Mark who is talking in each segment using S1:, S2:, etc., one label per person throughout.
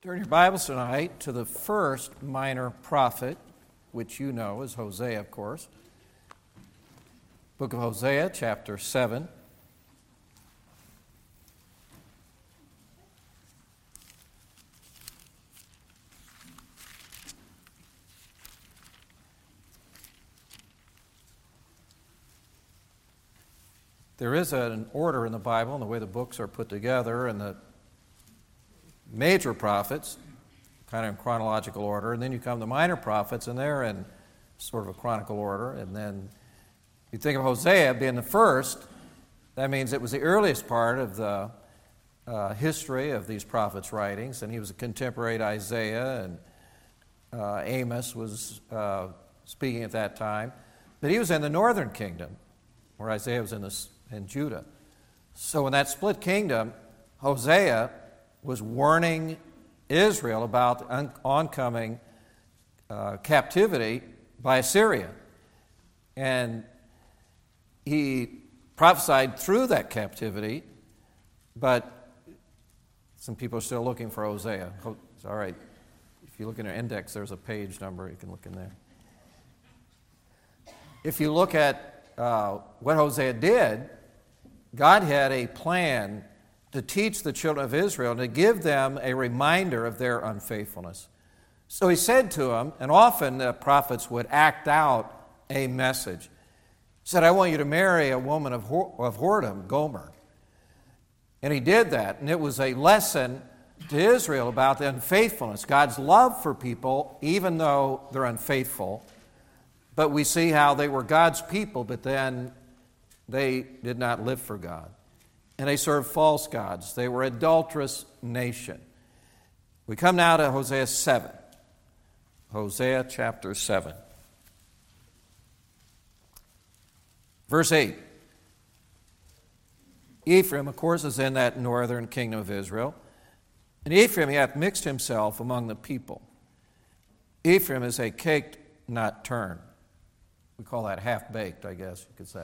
S1: Turn your Bibles tonight to the first minor prophet, which you know is Hosea, of course. Book of Hosea, chapter 7. There is an order in the Bible in the way the books are put together, and the major prophets, kind of in chronological order, and then you come to minor prophets, and they're in sort of a chronicle order. And then you think of Hosea being the first, that means it was the earliest part of the history of these prophets' writings, and he was a contemporary to Isaiah, and Amos was speaking at that time. But he was in the northern kingdom, where Isaiah was in Judah. So in that split kingdom, Hosea was warning Israel about the oncoming captivity by Assyria. And he prophesied through that captivity, but some people are still looking for Hosea. It's all right. If you look in an index, there's a page number. You can look in there. If you look at what Hosea did, God had a plan to teach the children of Israel and to give them a reminder of their unfaithfulness. So he said to them, and often the prophets would act out a message. He said, I want you to marry a woman of whoredom, Gomer. And he did that, and it was a lesson to Israel about the unfaithfulness, God's love for people, even though they're unfaithful. But we see how they were God's people, but then they did not live for God. And they served false gods. They were an adulterous nation. We come now to Hosea 7. Hosea chapter 7. Verse 8. Ephraim, of course, is in that northern kingdom of Israel. And Ephraim, he hath mixed himself among the people. Ephraim is a caked, not turned. We call that half-baked, I guess you could say.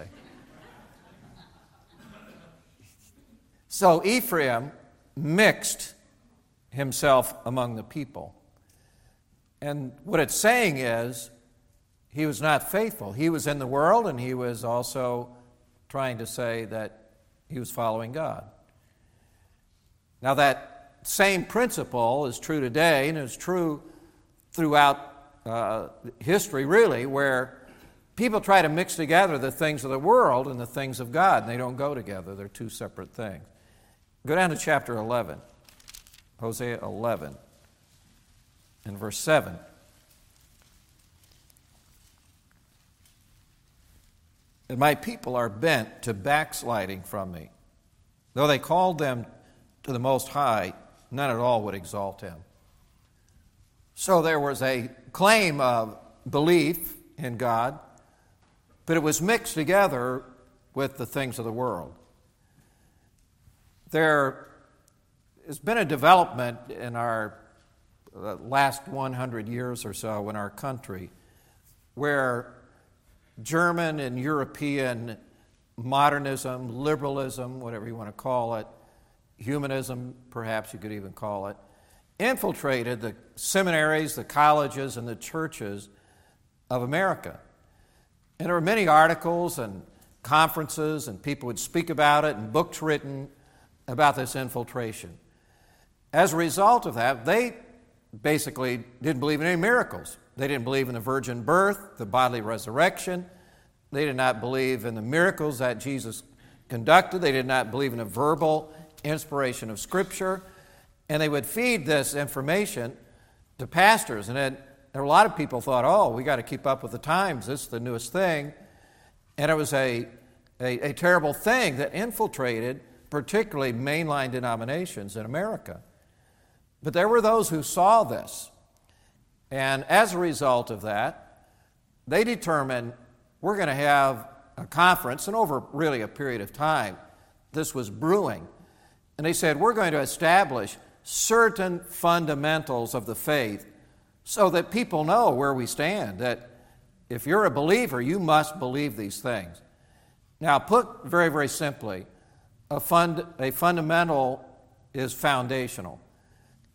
S1: So Ephraim mixed himself among the people. And what it's saying is he was not faithful. He was in the world, and he was also trying to say that he was following God. Now that same principle is true today, and is true throughout history, really, where people try to mix together the things of the world and the things of God, and they don't go together. They're two separate things. Go down to chapter 11, Hosea 11, and verse 7. And my people are bent to backsliding from me. Though they called them to the Most High, none at all would exalt him. So there was a claim of belief in God, but it was mixed together with the things of the world. There has been a development in our last 100 years or so in our country where German and European modernism, liberalism, whatever you want to call it, humanism, perhaps you could even call it, infiltrated the seminaries, the colleges, and the churches of America. And there were many articles and conferences, and people would speak about it, and books written about this infiltration. As a result of that, they basically didn't believe in any miracles. They didn't believe in the virgin birth, the bodily resurrection. They did not believe in the miracles that Jesus conducted. They did not believe in a verbal inspiration of Scripture. And they would feed this information to pastors. And then there were a lot of people thought, oh, we got to keep up with the times. This is the newest thing. And it was a terrible thing that infiltrated particularly mainline denominations in America. But there were those who saw this. And as a result of that, they determined we're going to have a conference, and over really a period of time, this was brewing. And they said, we're going to establish certain fundamentals of the faith so that people know where we stand, that if you're a believer, you must believe these things. Now, put very, very simply, a fundamental is foundational.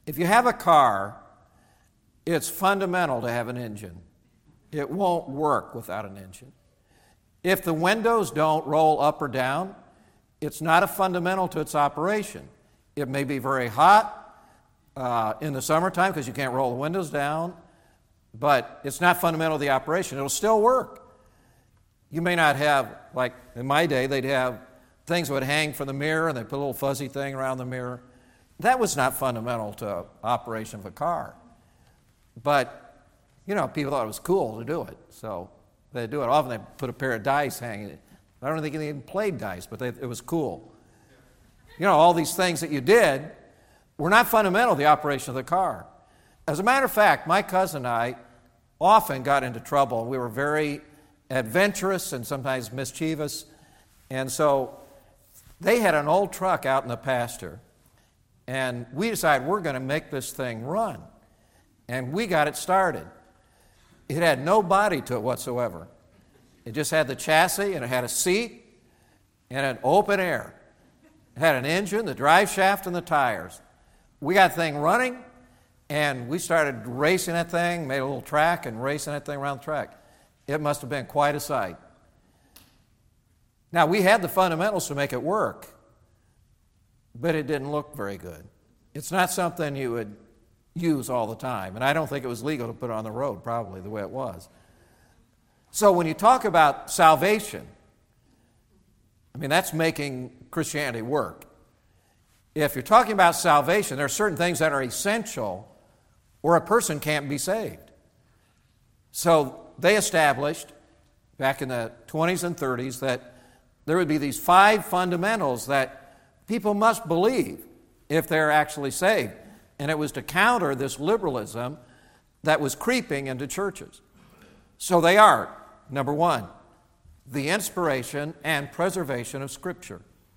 S1: If you have a car, it's fundamental to have an engine. It won't work without an engine. If the windows don't roll up or down, it's not a fundamental to its operation. It may be very hot in the summertime because you can't roll the windows down, but it's not fundamental to the operation. It'll still work. You may not have, like in my day, they'd have things that would hang from the mirror and they put a little fuzzy thing around the mirror. That was not fundamental to operation of a car. But, people thought it was cool to do it, so they'd do it. Often they put a pair of dice hanging. I don't think they even played dice, but it was cool. All these things that you did were not fundamental to the operation of the car. As a matter of fact, my cousin and I often got into trouble. We were very adventurous and sometimes mischievous. And so they had an old truck out in the pasture. And we decided we're going to make this thing run. And we got it started. It had no body to it whatsoever. It just had the chassis, and it had a seat, and an open air. It had an engine, the drive shaft, and the tires. We got the thing running, and we started racing that thing, made a little track, and racing that thing around the track. It must have been quite a sight. Now, we had the fundamentals to make it work, but it didn't look very good. It's not something you would use all the time, and I don't think it was legal to put it on the road, probably, the way it was. So when you talk about salvation, that's making Christianity work. If you're talking about salvation, there are certain things that are essential or a person can't be saved. So they established back in the 20s and 30s that there would be these 5 fundamentals that people must believe if they're actually saved. And it was to counter this liberalism that was creeping into churches. So they are, number 1, the inspiration and preservation of Scripture.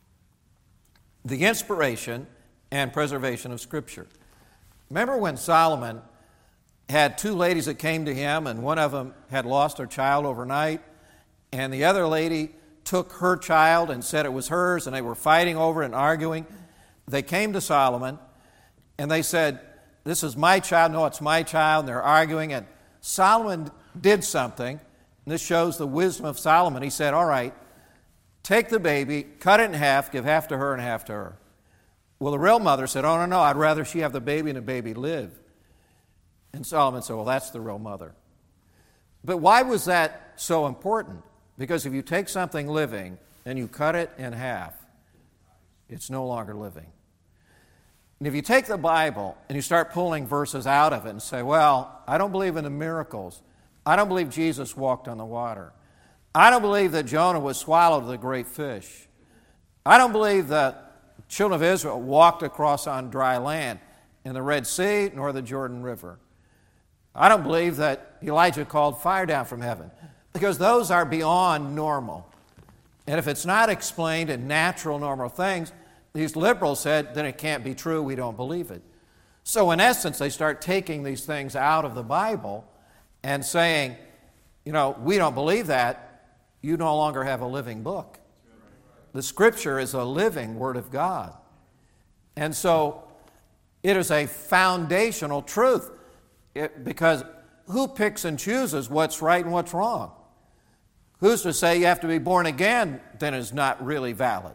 S1: The inspiration and preservation of Scripture. Remember when Solomon had 2 ladies that came to him, and one of them had lost her child overnight, and the other lady took her child and said it was hers, and they were fighting over it and arguing. They came to Solomon, and they said, "This is my child." "No, it's my child." And they're arguing, and Solomon did something. And this shows the wisdom of Solomon. He said, "All right, take the baby, cut it in half, give half to her and half to her." Well, the real mother said, "Oh, no, I'd rather she have the baby and the baby live." And Solomon said, "Well, that's the real mother." But why was that so important? Because if you take something living and you cut it in half, it's no longer living. And if you take the Bible and you start pulling verses out of it and say, "Well, I don't believe in the miracles. I don't believe Jesus walked on the water. I don't believe that Jonah was swallowed with a great fish. I don't believe that children of Israel walked across on dry land in the Red Sea nor the Jordan River. I don't believe that Elijah called fire down from heaven," because those are beyond normal. And if it's not explained in natural, normal things, these liberals said, then it can't be true, we don't believe it. So in essence, they start taking these things out of the Bible and saying, we don't believe that, you no longer have a living book. The Scripture is a living Word of God. And so it is a foundational truth, because who picks and chooses what's right and what's wrong? Who's to say you have to be born again then is not really valid?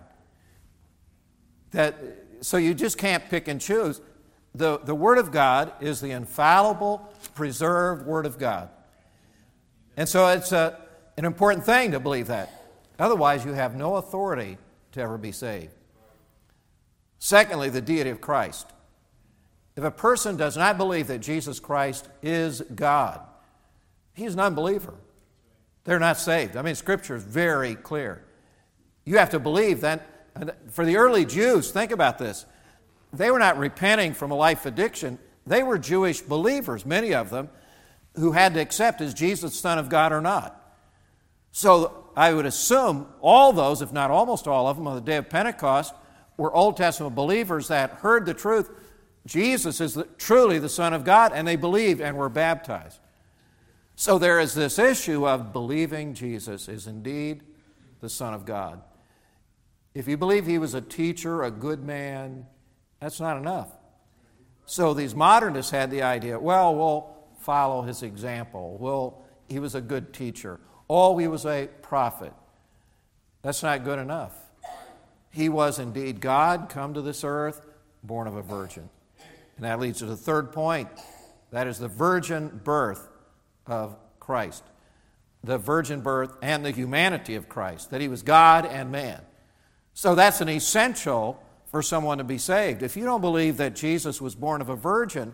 S1: So you just can't pick and choose. The Word of God is the infallible, preserved Word of God. And so it's an important thing to believe that. Otherwise, you have no authority to ever be saved. Secondly, the deity of Christ. If a person does not believe that Jesus Christ is God, he's an unbeliever. They're not saved. Scripture is very clear. You have to believe that. For the early Jews, think about this. They were not repenting from a life of addiction. They were Jewish believers, many of them, who had to accept, is Jesus the Son of God or not? So I would assume all those, if not almost all of them, on the day of Pentecost were Old Testament believers that heard the truth. Jesus is truly the Son of God, and they believed and were baptized. So there is this issue of believing Jesus is indeed the Son of God. If you believe he was a teacher, a good man, that's not enough. So these modernists had the idea, well, we'll follow his example. He was a good teacher. Oh, he was a prophet. That's not good enough. He was indeed God, come to this earth, born of a virgin. And that leads to the third point. That is the virgin birth of Christ. The virgin birth and the humanity of Christ, that he was God and man. So that's an essential for someone to be saved. If you don't believe that Jesus was born of a virgin,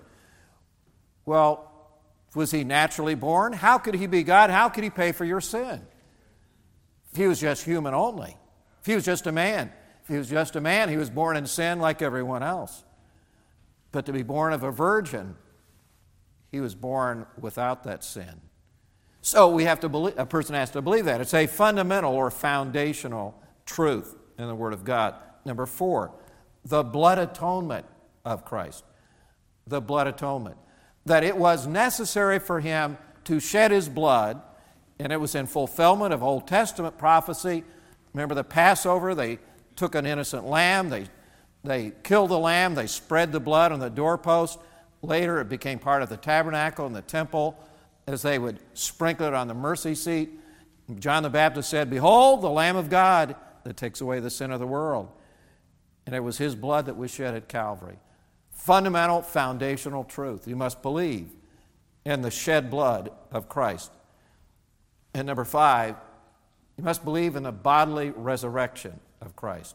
S1: well, was he naturally born? How could he be God? How could he pay for your sin? If he was just human only. If he was just a man. If he was just a man, he was born in sin like everyone else. But to be born of a virgin, he was born without that sin. So we have to believe, a person has to believe that. It's a fundamental or foundational truth in the Word of God. Number 4, the blood atonement of Christ. The blood atonement. That it was necessary for him to shed his blood, and it was in fulfillment of Old Testament prophecy. Remember the Passover, they took an innocent lamb, they killed the lamb, they spread the blood on the doorpost. Later it became part of the tabernacle and the temple as they would sprinkle it on the mercy seat. John the Baptist said, "Behold, the Lamb of God that takes away the sin of the world." And it was his blood that was shed at Calvary. Fundamental, foundational truth. You must believe in the shed blood of Christ. And number 5, you must believe in the bodily resurrection of Christ.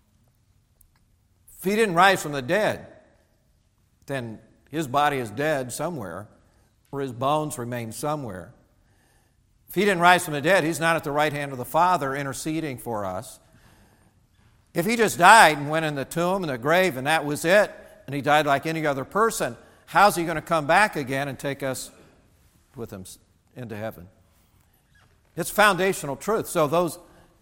S1: If he didn't rise from the dead, then his body is dead somewhere, or his bones remain somewhere. If he didn't rise from the dead, he's not at the right hand of the Father interceding for us. If he just died and went in the tomb and the grave and that was it, and he died like any other person, how's he going to come back again and take us with him into heaven? It's foundational truth. So those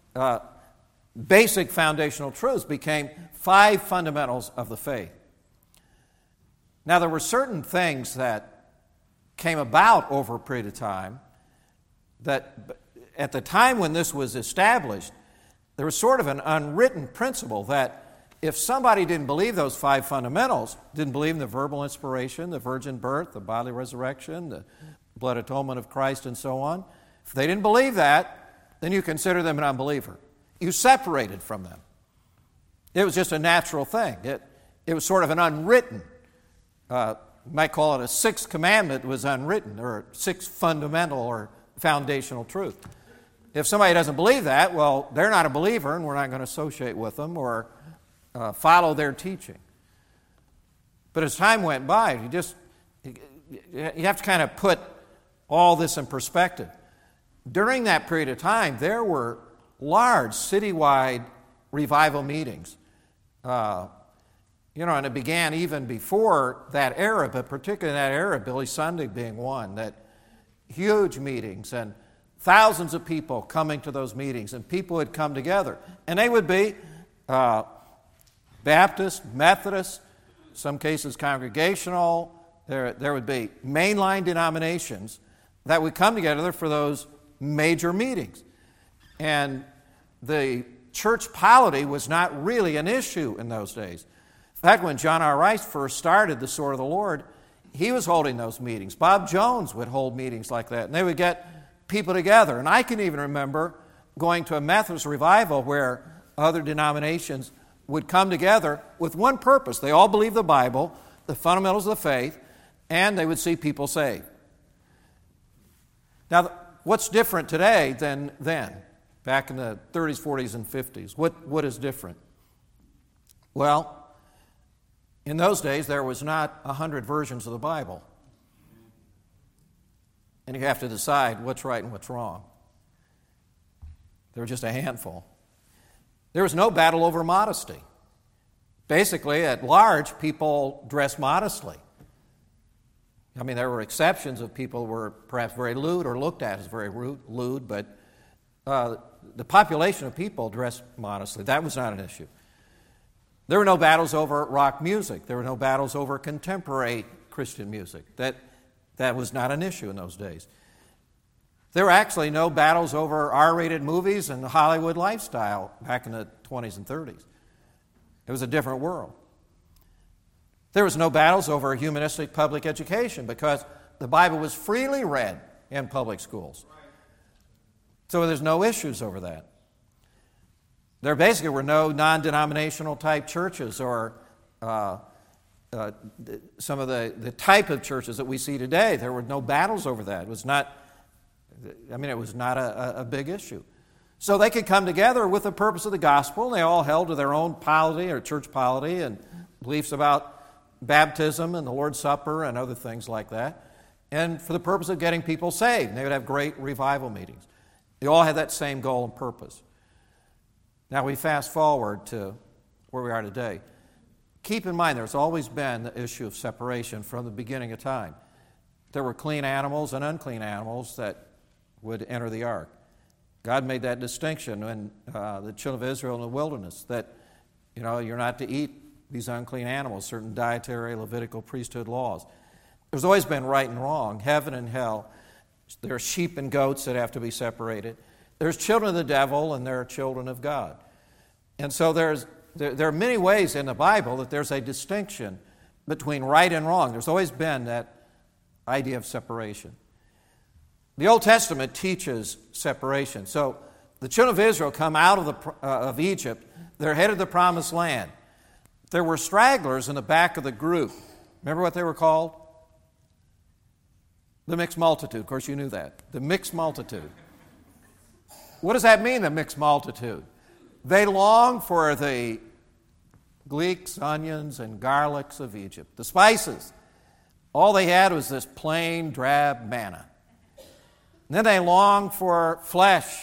S1: basic foundational truths became 5 fundamentals of the faith. Now, there were certain things that came about over a period of time that at the time when this was established, there was sort of an unwritten principle that if somebody didn't believe those 5 fundamentals, didn't believe in the verbal inspiration, the virgin birth, the bodily resurrection, the blood atonement of Christ, and so on, if they didn't believe that, then you consider them an unbeliever. You separated from them. It was just a natural thing. It was sort of an unwritten, you might call it a 6th commandment was unwritten, or a 6th fundamental or foundational truth. If somebody doesn't believe that, well, they're not a believer, and we're not going to associate with them or follow their teaching. But as time went by, you have to kind of put all this in perspective. During that period of time, there were large citywide revival meetings. And it began even before that era, but particularly in that era, Billy Sunday being one, that huge meetings and thousands of people coming to those meetings, and people would come together. And they would be Baptist, Methodist, some cases congregational. There would be mainline denominations that would come together for those major meetings. And the church polity was not really an issue in those days. In fact, when John R. Rice first started the Sword of the Lord, he was holding those meetings. Bob Jones would hold meetings like that, and they would get people together. And I can even remember going to a Methodist revival where other denominations would come together with one purpose. They all believed the Bible, the fundamentals of the faith, and they would see people saved. Now, what's different today than then, back in the 30s, 40s, and 50s? What is different? Well, in those days, there was not 100 versions of the Bible. And you have to decide what's right and what's wrong. There were just a handful. There was no battle over modesty. Basically, at large, people dressed modestly. I mean, there were exceptions of people who were perhaps very lewd or looked at as very lewd, but the population of people dressed modestly. That was not an issue. There were no battles over rock music. There were no battles over contemporary Christian music. That was not an issue in those days. There were actually no battles over R-rated movies and the Hollywood lifestyle back in the 20s and 30s. It was a different world. There was no battles over humanistic public education because the Bible was freely read in public schools. So there's no issues over that. There basically were no non-denominational type churches or some of the type of churches that we see today. There were no battles over that. It was not a big issue. So they could come together with the purpose of the gospel, and they all held to their own polity or church polity and beliefs about baptism and the Lord's Supper and other things like that, and for the purpose of getting people saved. They would have great revival meetings. They all had that same goal and purpose. Now we fast forward to where we are today. Keep in mind there's always been the issue of separation from the beginning of time. There were clean animals and unclean animals that would enter the ark. God made that distinction when the children of Israel in the wilderness, that you're not to eat these unclean animals, certain dietary Levitical priesthood laws. There's always been right and wrong, heaven and hell. There are sheep and goats that have to be separated. There's children of the devil and there are children of God. And so there are many ways in the Bible that there's a distinction between right and wrong. There's always been that idea of separation. The Old Testament teaches separation. So the children of Israel come out of Egypt. They're headed to the Promised Land. There were stragglers in the back of the group. Remember what they were called? The mixed multitude. Of course, you knew that. The mixed multitude. What does that mean, the mixed multitude? They longed for the leeks, onions, and garlics of Egypt, the spices. All they had was this plain, drab manna. And then they longed for flesh.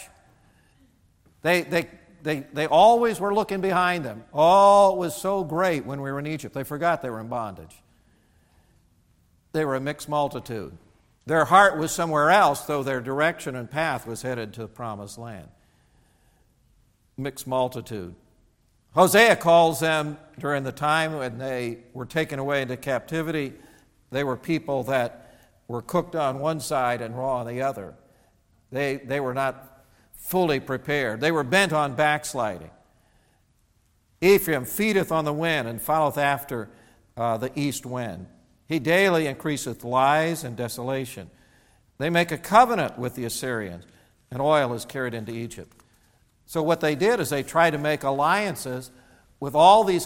S1: They always were looking behind them. Oh, it was so great when we were in Egypt. They forgot they were in bondage. They were a mixed multitude. Their heart was somewhere else, though their direction and path was headed to the Promised Land. Mixed multitude. Hosea calls them during the time when they were taken away into captivity. They were people that were cooked on one side and raw on the other. They were not fully prepared. They were bent on backsliding. Ephraim feedeth on the wind and followeth after the east wind. He daily increaseth lies and desolation. They make a covenant with the Assyrians, and oil is carried into Egypt. So what they did is they tried to make alliances with all these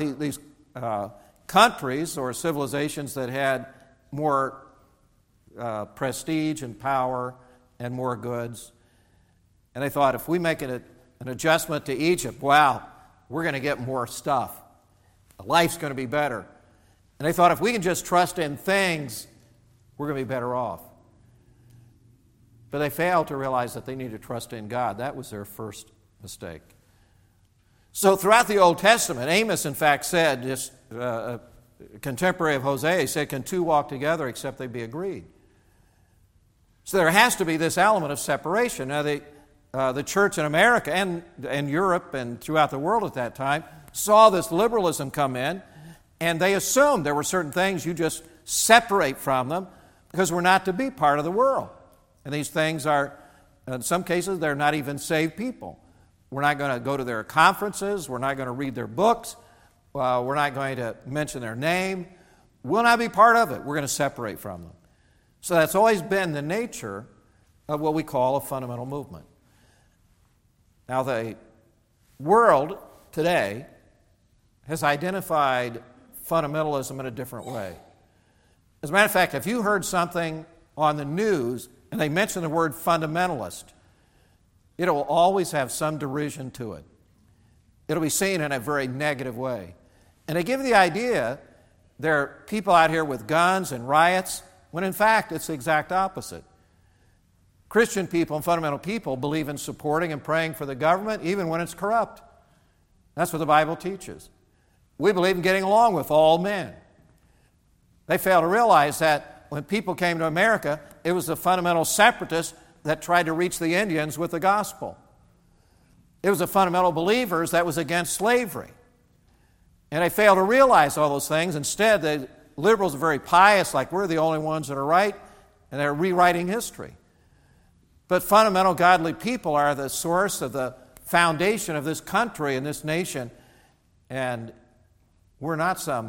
S1: countries or civilizations that had more prestige and power and more goods. And they thought, if we make an adjustment to Egypt, wow, we're going to get more stuff. Life's going to be better. And they thought, if we can just trust in things, we're going to be better off. But they failed to realize that they needed to trust in God. That was their first mistake. So throughout the Old Testament, Amos, in fact, said, just a contemporary of Hosea, he said, can two walk together except they be agreed? So there has to be this element of separation. Now, the church in America and Europe and throughout the world at that time saw this liberalism come in, and they assumed there were certain things you just separate from them because we're not to be part of the world. And these things are, in some cases, they're not even saved people. We're not going to go to their conferences. We're not going to read their books. We're not going to mention their name. We'll not be part of it. We're going to separate from them. So that's always been the nature of what we call a fundamental movement. Now, the world today has identified fundamentalism in a different way. As a matter of fact, if you heard something on the news and they mention the word fundamentalist, it will always have some derision to it. It'll be seen in a very negative way. And they give the idea there are people out here with guns and riots, when in fact it's the exact opposite. Christian people and fundamental people believe in supporting and praying for the government even when it's corrupt. That's what the Bible teaches. We believe in getting along with all men. They fail to realize that when people came to America, it was the fundamental separatists that tried to reach the Indians with the gospel. It was the fundamental believers that was against slavery. And they fail to realize all those things. Instead, the liberals are very pious, like we're the only ones that are right, and they're rewriting history. But fundamental godly people are the source of the foundation of this country and this nation. And we're not some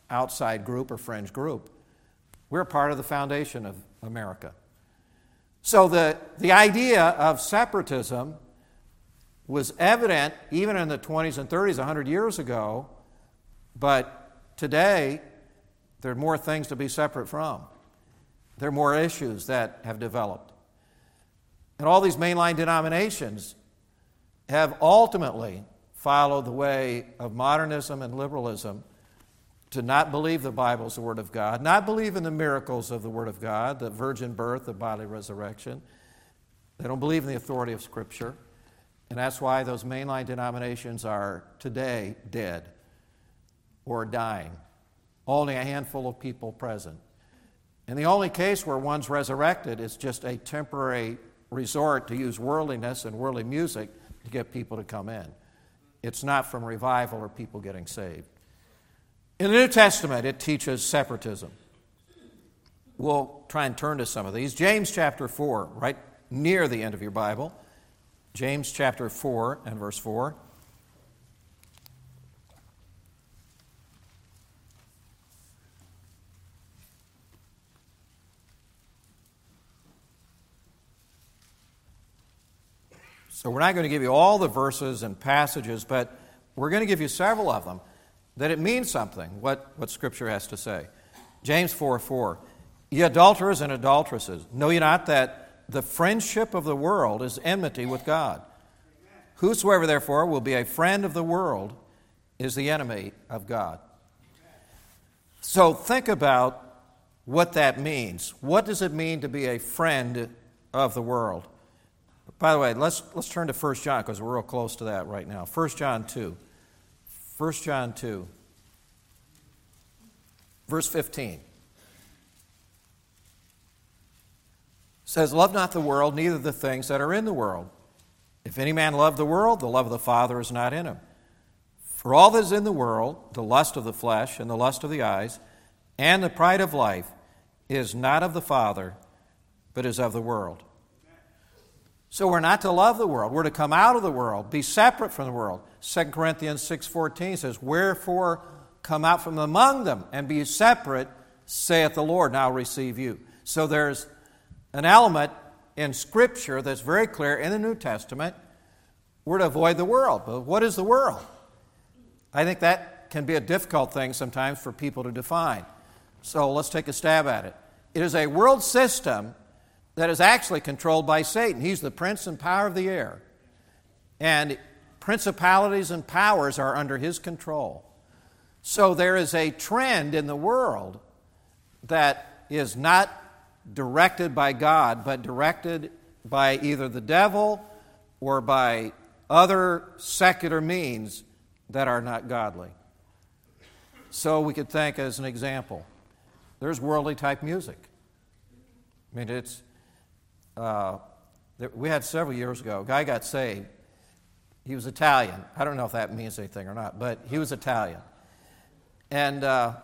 S1: outside group or fringe group. We're part of the foundation of America. So the idea of separatism was evident even in the 20s and 30s, 100 years ago, but today there are more things to be separate from. There are more issues that have developed. And all these mainline denominations have ultimately followed the way of modernism and liberalism to not believe the Bible is the Word of God, not believe in the miracles of the Word of God, the virgin birth, the bodily resurrection. They don't believe in the authority of Scripture. And that's why those mainline denominations are today dead or dying. Only a handful of people present. And the only case where one's resurrected is just a temporary resort to use worldliness and worldly music to get people to come in. It's not from revival or people getting saved. In the New Testament, it teaches separatism. We'll try and turn to some of these. James chapter 4, right near the end of your Bible. James chapter 4 and verse 4. So we're not going to give you all the verses and passages, but we're going to give you several of them, that it means something, what Scripture has to say. James 4:4, ye adulterers and adulteresses, know ye not that the friendship of the world is enmity with God? Whosoever therefore will be a friend of the world is the enemy of God. So think about what that means. What does it mean to be a friend of the world? By the way, let's turn to 1 John because we're real close to that right now. 1 John 2. 1 John 2, verse 15. Says, love not the world, neither the things that are in the world. If any man love the world, the love of the Father is not in him. For all that is in the world, the lust of the flesh and the lust of the eyes, and the pride of life, is not of the Father, but is of the world. So we're not to love the world. We're to come out of the world, be separate from the world. 2 Corinthians 6:14 says, wherefore come out from among them and be separate, saith the Lord, and I'll receive you. So there's an element in Scripture that's very clear in the New Testament. We're to avoid the world. But what is the world? I think that can be a difficult thing sometimes for people to define. So let's take a stab at it. It is a world system that is actually controlled by Satan. He's the prince and power of the air. And principalities and powers are under his control. So there is a trend in the world that is not directed by God, but directed by either the devil or by other secular means that are not godly. So we could think as an example, there's worldly type music. I mean, we had several years ago, a guy got saved. He was Italian. I don't know if that means anything or not, but he was Italian. And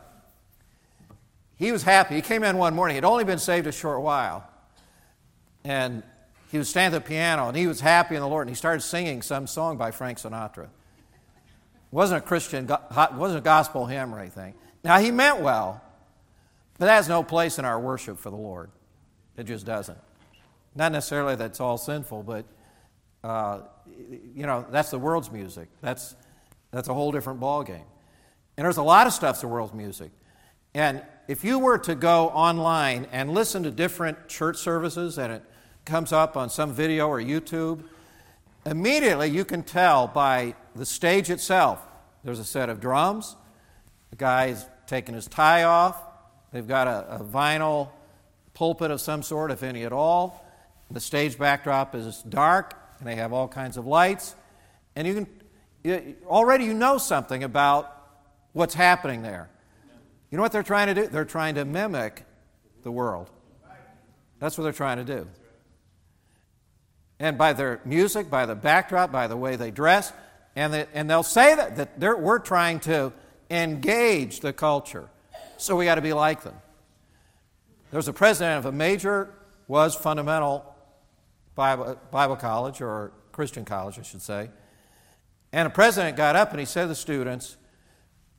S1: he was happy. He came in one morning. He'd only been saved a short while. And he was standing at the piano, and he was happy in the Lord, and he started singing some song by Frank Sinatra. It wasn't a Christian, wasn't a gospel hymn or anything. Now, he meant well, but that has no place in our worship for the Lord. It just doesn't. Not necessarily that it's all sinful, but, that's the world's music. That's a whole different ballgame. And there's a lot of stuff that's the world's music. And if you were to go online and listen to different church services and it comes up on some video or YouTube, immediately you can tell by the stage itself. There's a set of drums. The guy's taking his tie off. They've got a vinyl pulpit of some sort, if any at all. The stage backdrop is dark, and they have all kinds of lights. And already you know something about what's happening there. You know what they're trying to do? They're trying to mimic the world. That's what they're trying to do. And by their music, by the backdrop, by the way they dress, and they'll say that we're trying to engage the culture. So we got to be like them. There was a president of a was fundamental Bible college, or Christian college, I should say. And a president got up and he said to the students,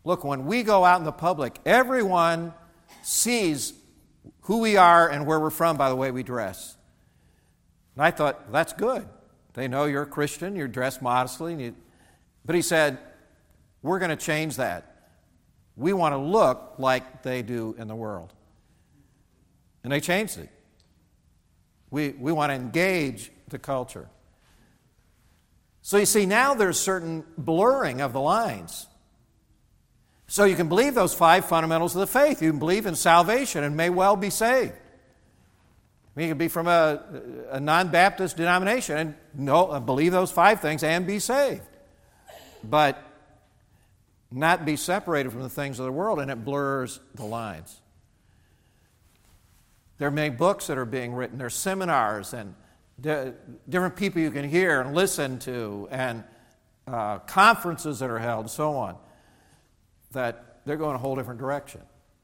S1: Look, when we go out in the public, everyone sees who we are and where we're from by the way we dress. And I thought, that's good. They know you're a Christian, you're dressed modestly. But he said, we're going to change that. We want to look like they do in the world. And they changed it. We want to engage the culture. So you see, now there's certain blurring of the lines. So you can believe those 5 fundamentals of the faith. You can believe in salvation and may well be saved. You can be from a non-Baptist denomination and believe those 5 things and be saved. But not be separated from the things of the world, and it blurs the lines. There are many books that are being written. There are seminars and different people you can hear and listen to, and conferences that are held and so on, that they're going a whole different direction.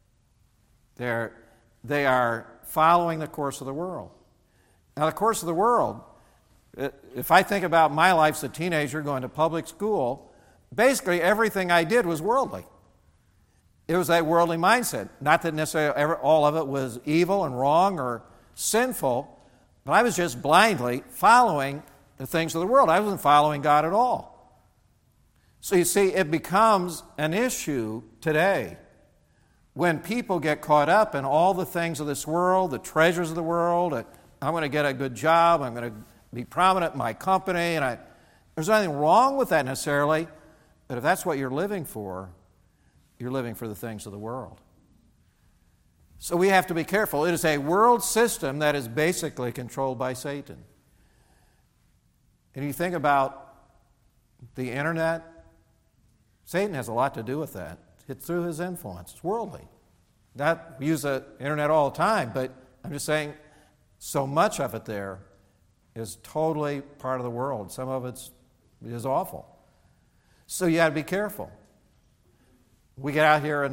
S1: They are following the course of the world. Now, the course of the world, if I think about my life as a teenager going to public school, basically everything I did was worldly. It was that worldly mindset. Not that necessarily all of it was evil and wrong or sinful, but I was just blindly following the things of the world. I wasn't following God at all. So you see, it becomes an issue today when people get caught up in all the things of this world, the treasures of the world. I'm going to get a good job, I'm going to be prominent in my company, and there's nothing wrong with that necessarily, but if that's what you're living for, you're living for the things of the world. So we have to be careful. It is a world system that is basically controlled by Satan. And you think about the internet, Satan has a lot to do with that. It's through his influence. It's worldly. We use the internet all the time, but I'm just saying so much of it there is totally part of the world. Some of it is awful. So you got to be careful. We get out here and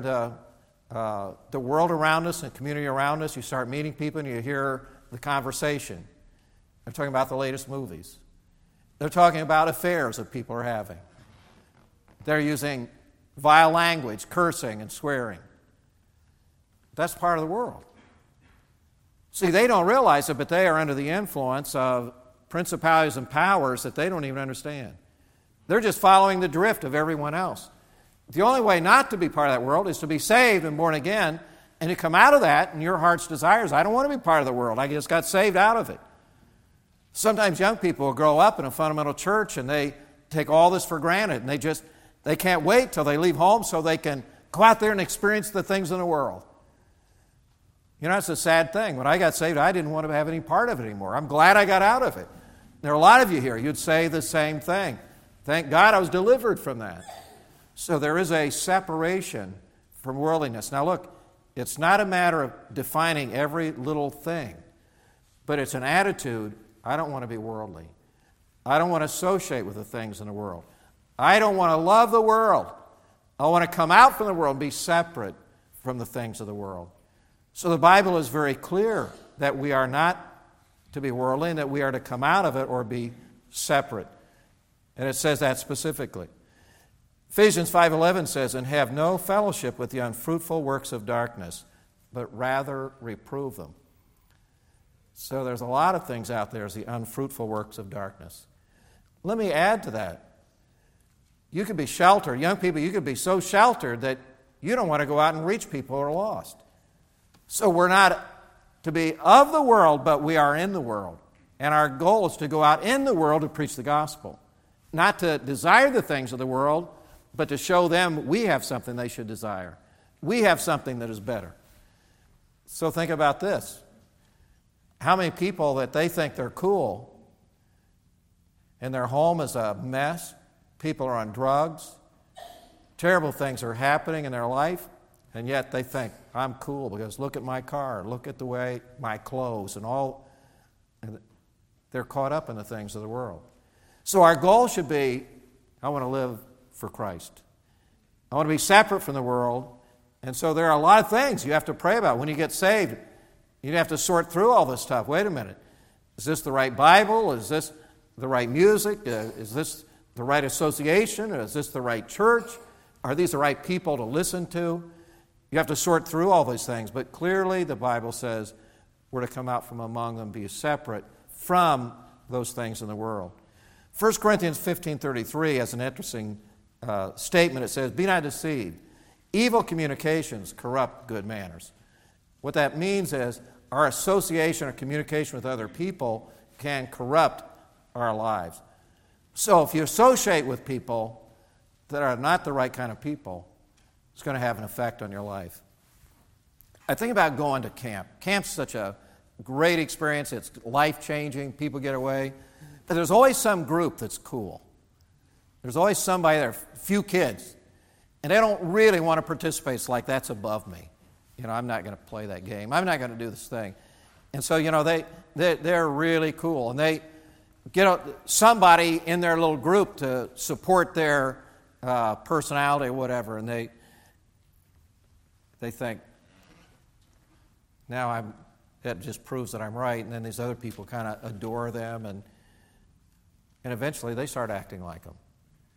S1: the world around us and the community around us, you start meeting people and you hear the conversation. They're talking about the latest movies. They're talking about affairs that people are having. They're using vile language, cursing and swearing. That's part of the world. See, they don't realize it, but they are under the influence of principalities and powers that they don't even understand. They're just following the drift of everyone else. The only way not to be part of that world is to be saved and born again and to come out of that and your heart's desires. I don't want to be part of the world. I just got saved out of it. Sometimes young people will grow up in a fundamental church and they take all this for granted and they can't wait till they leave home so they can go out there and experience the things in the world. You know, it's a sad thing. When I got saved, I didn't want to have any part of it anymore. I'm glad I got out of it. There are a lot of you here, you'd say the same thing. Thank God I was delivered from that. So there is a separation from worldliness. Now look, it's not a matter of defining every little thing, but it's an attitude, I don't want to be worldly. I don't want to associate with the things in the world. I don't want to love the world. I want to come out from the world and be separate from the things of the world. So the Bible is very clear that we are not to be worldly and that we are to come out of it or be separate. And it says that specifically. Ephesians 5:11 says, "And have no fellowship with the unfruitful works of darkness, but rather reprove them." So there's a lot of things out there as the unfruitful works of darkness. Let me add to that. You could be sheltered. Young people, you could be so sheltered that you don't want to go out and reach people who are lost. So we're not to be of the world, but we are in the world. And our goal is to go out in the world to preach the gospel. Not to desire the things of the world, but to show them we have something they should desire. We have something that is better. So think about this. How many people that they think they're cool and their home is a mess, people are on drugs, terrible things are happening in their life, and yet they think, I'm cool because look at my car, look at the way my clothes and all. And they're caught up in the things of the world. So our goal should be, I want to live for Christ. I want to be separate from the world. And so there are a lot of things you have to pray about. When you get saved, you have to sort through all this stuff. Wait a minute. Is this the right Bible? Is this the right music? Is this the right association? Or is this the right church? Are these the right people to listen to? You have to sort through all these things. But clearly the Bible says we're to come out from among them, be separate from those things in the world. 1 Corinthians 15:33 has an interesting statement. It says, "Be not deceived. Evil communications corrupt good manners." What that means is our association or communication with other people can corrupt our lives. So if you associate with people that are not the right kind of people, it's going to have an effect on your life. I think about going to camp. Camp's such a great experience. It's life-changing. People get away. But there's always some group that's cool. There's always somebody there, a few kids, and they don't really want to participate. It's like, that's above me. I'm not going to play that game. I'm not going to do this thing. And so, they're really cool. And they get somebody in their little group to support their personality or whatever, and they think, now that just proves that I'm right, and then these other people kind of adore them, and eventually they start acting like them.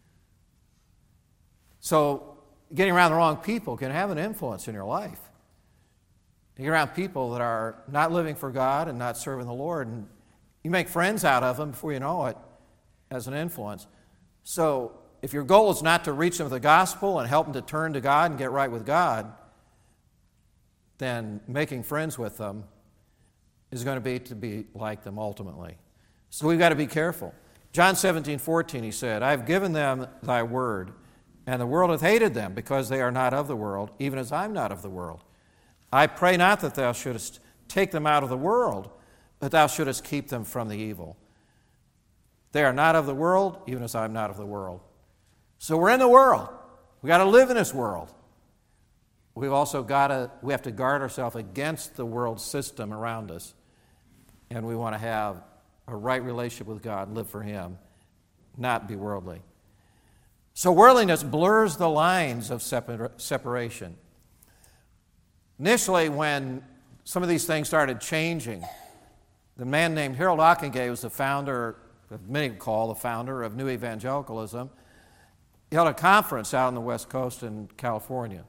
S1: So getting around the wrong people can have an influence in your life. You get around people that are not living for God and not serving the Lord, and you make friends out of them before you know it as an influence. So if your goal is not to reach them with the gospel and help them to turn to God and get right with God, then making friends with them is going to be like them ultimately. So we've got to be careful. John 17:14, he said, "I have given them thy word, and the world hath hated them, because they are not of the world, even as I'm not of the world. I pray not that thou shouldest take them out of the world, but thou shouldest keep them from the evil. They are not of the world, even as I'm not of the world." So we're in the world. We've got to live in this world. We have to guard ourselves against the world system around us. And we want to have a right relationship with God, live for Him, not be worldly. So worldliness blurs the lines of separation. Initially, when some of these things started changing, the man named Harold Ockenga was the founder, many call the founder of New Evangelicalism. He held a conference out on the West Coast in California.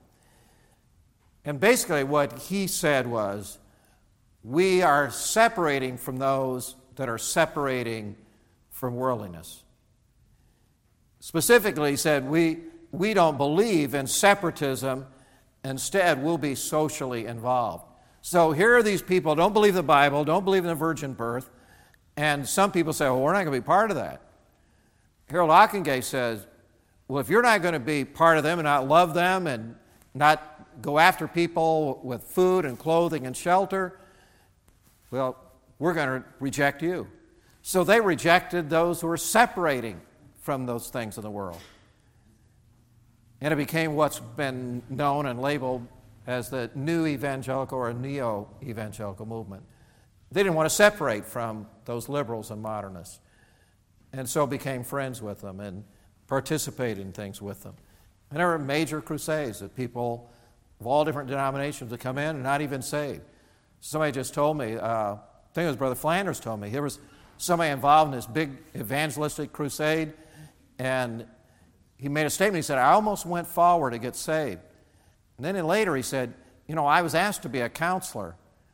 S1: And basically what he said was, we are separating from those that are separating from worldliness. Specifically, he said, we don't believe in separatism. Instead, we'll be socially involved. So here are these people, don't believe the Bible, don't believe in the virgin birth, and some people say, well, we're not going to be part of that. Harold Ockenga says, well, if you're not going to be part of them and not love them and not go after people with food and clothing and shelter, well, we're going to reject you. So they rejected those who were separating from those things in the world. And it became what's been known and labeled as the New Evangelical or Neo-Evangelical movement. They didn't want to separate from those liberals and modernists, and so became friends with them and participated in things with them. And there were major crusades that people of all different denominations would come in and not even saved. Somebody just told me, I think it was Brother Flanders told me, there was somebody involved in this big evangelistic crusade, and he made a statement. He said, I almost went forward to get saved. And then later he said, I was asked to be a counselor.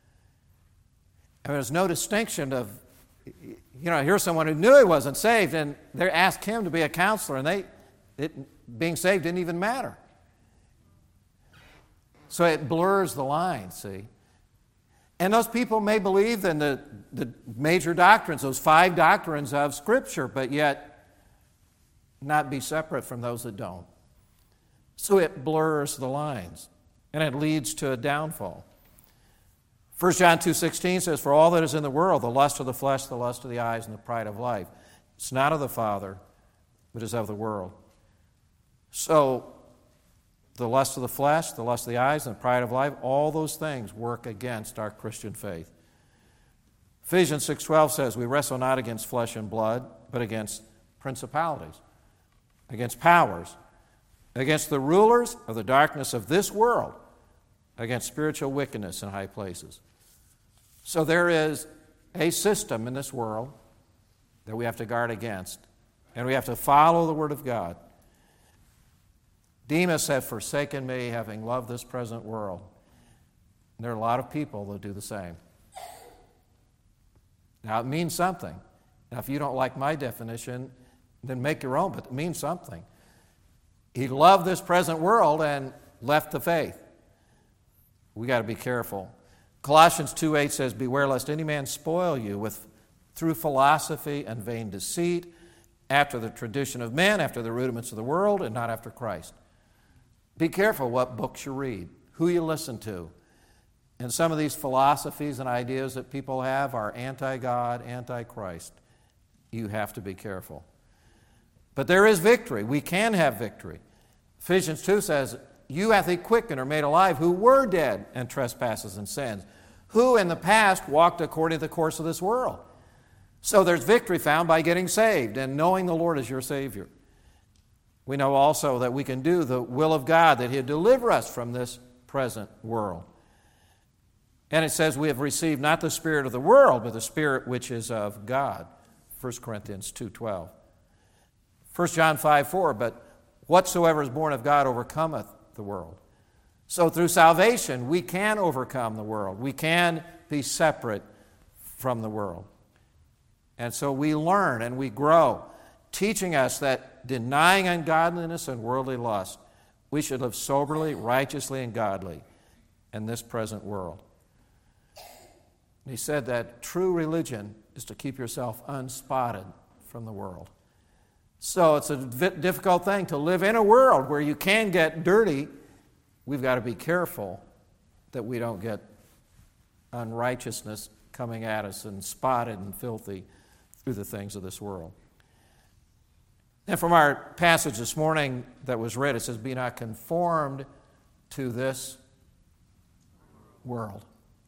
S1: And there's no distinction of, here's someone who knew he wasn't saved, and they asked him to be a counselor, and being saved didn't even matter. So it blurs the line, see. And those people may believe in the major doctrines, those 5 doctrines of Scripture, but yet not be separate from those that don't. So it blurs the lines, and it leads to a downfall. 1 John 2:16 says, for all that is in the world, the lust of the flesh, the lust of the eyes, and the pride of life, it's not of the Father, but is of the world. So the lust of the flesh, the lust of the eyes, and the pride of life, all those things work against our Christian faith. Ephesians 6:12 says, we wrestle not against flesh and blood, but against principalities, against powers, against the rulers of the darkness of this world, against spiritual wickedness in high places. So there is a system in this world that we have to guard against, and we have to follow the Word of God. Demas hath forsaken me, having loved this present world. And there are a lot of people that do the same. Now, it means something. Now, if you don't like my definition, then make your own, but it means something. He loved this present world and left the faith. We got to be careful. Colossians 2:8 says, beware lest any man spoil you through philosophy and vain deceit, after the tradition of men, after the rudiments of the world, and not after Christ. Be careful what books you read, who you listen to. And some of these philosophies and ideas that people have are anti-God, anti-Christ. You have to be careful. But there is victory. We can have victory. Ephesians 2 says, you hath he quickened or made alive who were dead in trespasses and sins, who in the past walked according to the course of this world. So there's victory found by getting saved and knowing the Lord as your Savior. We know also that we can do the will of God, that He'll deliver us from this present world. And it says we have received not the spirit of the world, but the Spirit which is of God. 1 Corinthians 2:12. 1 John 5:4, but whatsoever is born of God overcometh the world. So through salvation, we can overcome the world. We can be separate from the world. And so we learn and we grow, teaching us that denying ungodliness and worldly lust, we should live soberly, righteously, and godly in this present world. And he said that true religion is to keep yourself unspotted from the world. So it's a difficult thing to live in a world where you can get dirty. We've got to be careful that we don't get unrighteousness coming at us and spotted and filthy through the things of this world. And from our passage this morning that was read, it says, be not conformed to this world.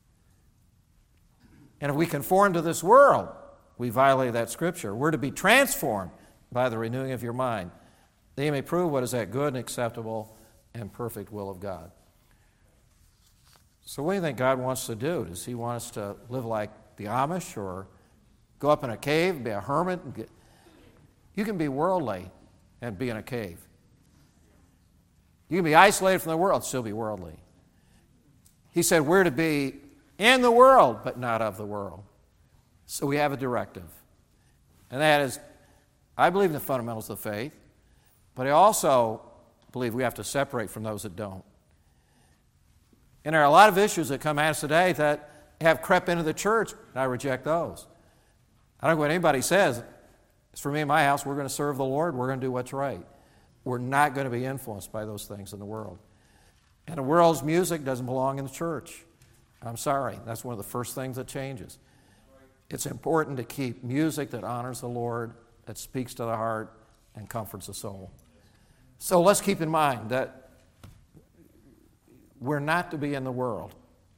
S1: And if we conform to this world, we violate that scripture. We're to be transformed by the renewing of your mind, that you may prove what is that good and acceptable and perfect will of God. So what do you think God wants to do? Does He want us to live like the Amish or go up in a cave, be a hermit? You can be worldly and be in a cave. You can be isolated from the world and still be worldly. He said we're to be in the world, but not of the world. So we have a directive. And that is, I believe in the fundamentals of the faith, but I also believe we have to separate from those that don't. And there are a lot of issues that come at us today that have crept into the church, and I reject those. I don't care what anybody says. It's for me and my house, we're going to serve the Lord, we're going to do what's right. We're not going to be influenced by those things in the world. And the world's music doesn't belong in the church. I'm sorry, that's one of the first things that changes. It's important to keep music that honors the Lord, that speaks to the heart, and comforts the soul. So let's keep in mind that we're not to be in the world.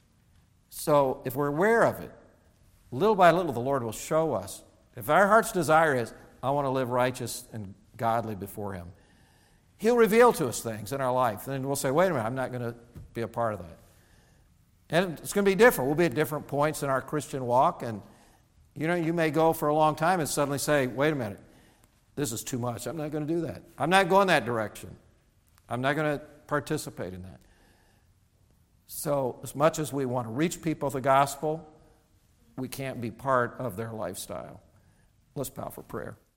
S1: So if we're aware of it, little by little the Lord will show us. If our heart's desire is, I want to live righteous and godly before Him, He'll reveal to us things in our life. And then we'll say, wait a minute, I'm not going to be a part of that. And it's going to be different. We'll be at different points in our Christian walk. And, you may go for a long time and suddenly say, wait a minute, this is too much. I'm not going to do that. I'm not going that direction. I'm not going to participate in that. So as much as we want to reach people with the gospel, we can't be part of their lifestyle. Let's bow for prayer.